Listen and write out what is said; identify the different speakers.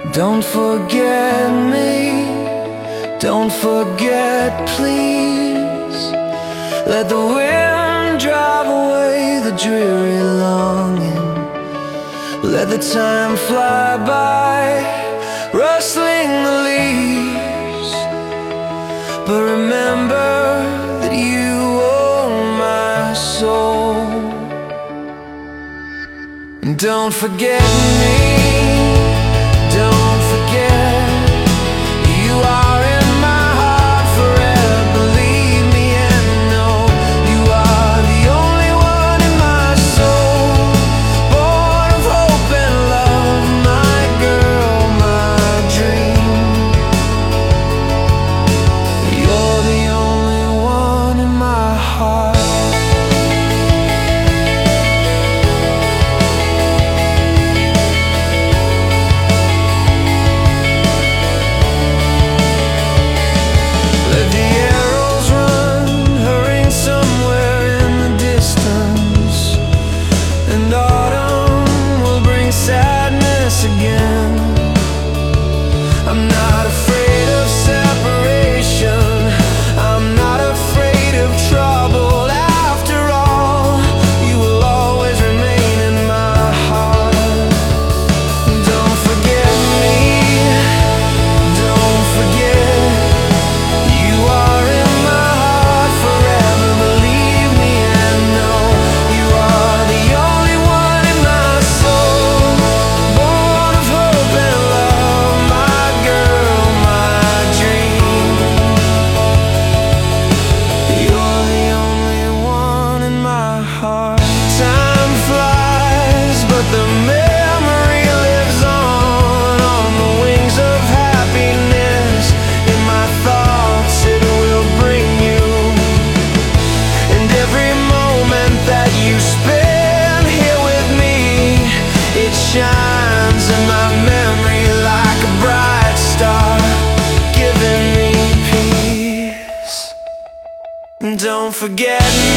Speaker 1: Don't forget me, don't forget please. Let the wind drive away the dreary longing. Let the time fly by, rustling the leaves. But remember that you own my soul. And don't forget me, don't forget, you are in my heart forever. Believe me and know you are the only one in my soul. Born of hope and love, my girl, my dream. You're the only one in my heart. I'm not afraid of separation, I'm not afraid of trouble. After all, you will always remain in my heart. Don't forget me, don't forget, you are in my heart forever. Believe me and know you are the only one in my soul. Born of hope and love, my girl, my dream. You're the only one in my heart. Time flies, but the memory lives on the wings of happiness. In my thoughts it will bring you, and every moment that you spend here with me, it shines in my memory like a bright star, giving me peace. Don't forget me.